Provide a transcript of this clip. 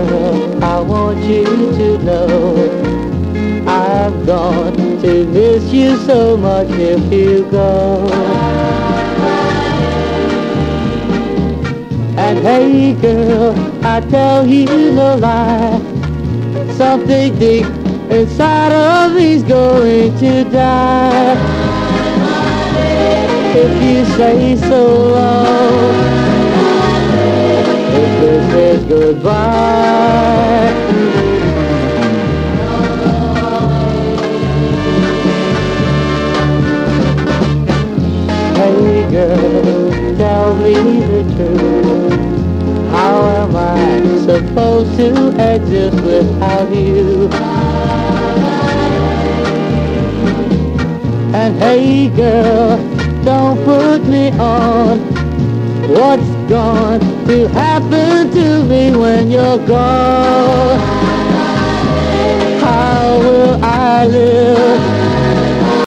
girl, I want you to know I'm going to miss you so much if you go. And hey girl, I tell you no lie, something deep inside of me's going to die. If you say so long, if this is goodbye. Hey girl, tell me the truth. How am I supposed to exist without you? And hey girl, don't put me on. What's going to happen to me when you're gone? How will I live